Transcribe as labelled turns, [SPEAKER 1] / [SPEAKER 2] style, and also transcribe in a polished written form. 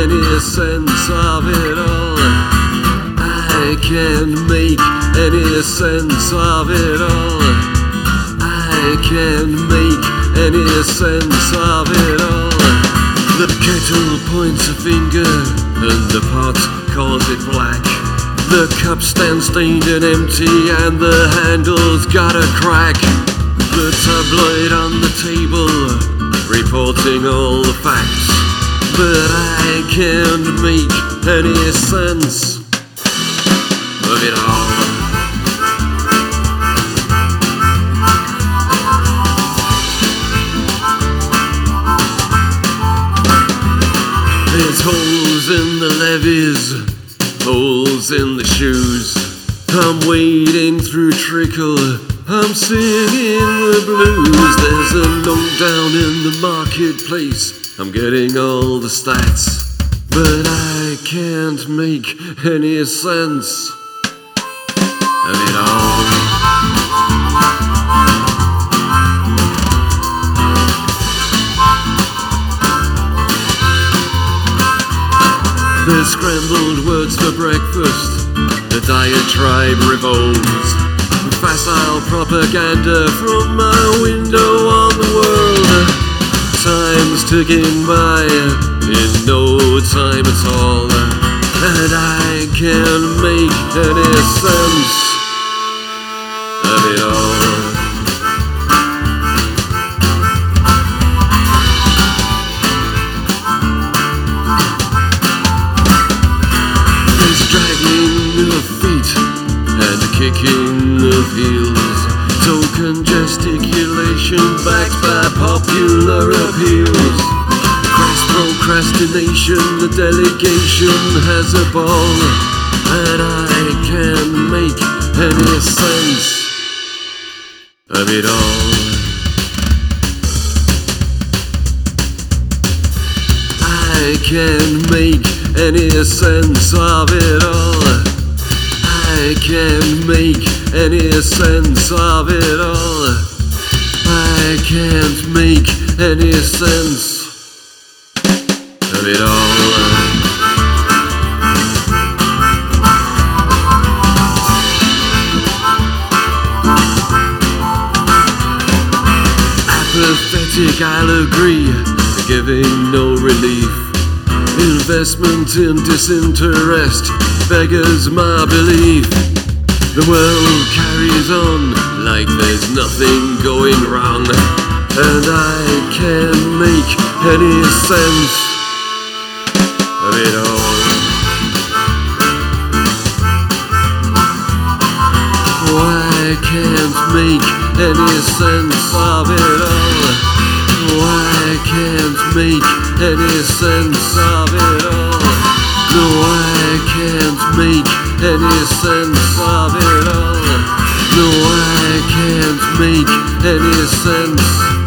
[SPEAKER 1] any sense of it all. I can't make any sense of it all. I can't make any sense of it all. The kettle points a finger and the pot calls it black. The cup stands stained and empty and the handle's got a crack. The tabloid on the table reporting all the facts, but I can't make any sense of it all. There's holes in the levees, holes in the shoes. I'm wading through trickle, I'm singing the blues. There's a note down in the marketplace, I'm getting all the stats, but I can't make any sense of it all. There's scrambled words for breakfast, the diatribe revolves. Facile propaganda from my window on the world. Time's ticking by in no time at all, and I can't make any sense of it all. Kicking of heels, token gesticulation backed by popular appeals. Crass procrastination, the delegation has a ball, and I can't make any sense of it all. I can't make any sense of it all. I can't make any sense of it all. I can't make any sense of it all. Apathetic, I'll agree, giving no relief. Investment in disinterest beggars my belief. The world carries on like there's nothing going wrong, and I can't make any sense of it all. Oh, I can't make any sense of it all. Oh, I can't make any sense of it all. No, I can't make any sense of it all. No, I can't make any sense